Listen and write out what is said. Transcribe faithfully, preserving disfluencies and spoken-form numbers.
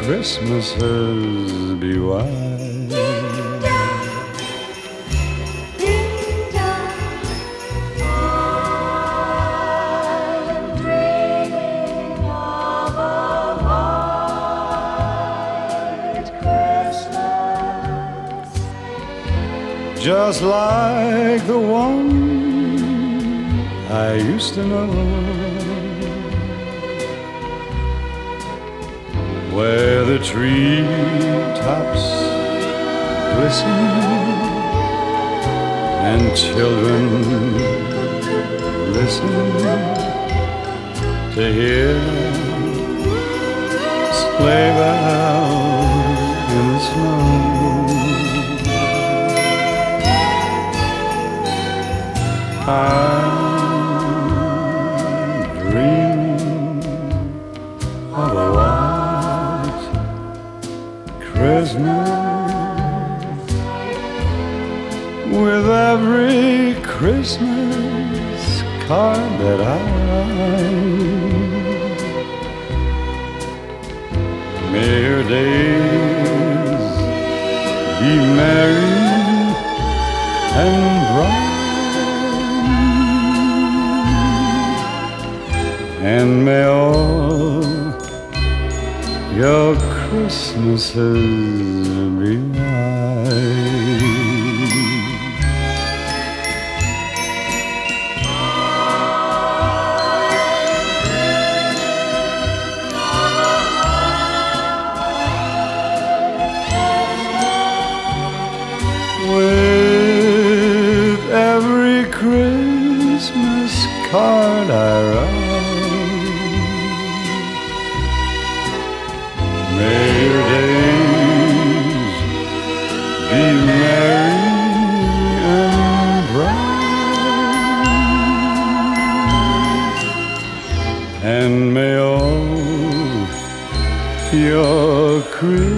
Christmases be white. Just like the one I used to know, where the treetops glisten and children listen to hear sleigh bells in the snow. I'm dreaming of a white Christmas with every Christmas card that I write. May your days be merry and bright, and may all your Christmases be white. With every Christmas card I write, may your days be merry and bright, and may all your Christmas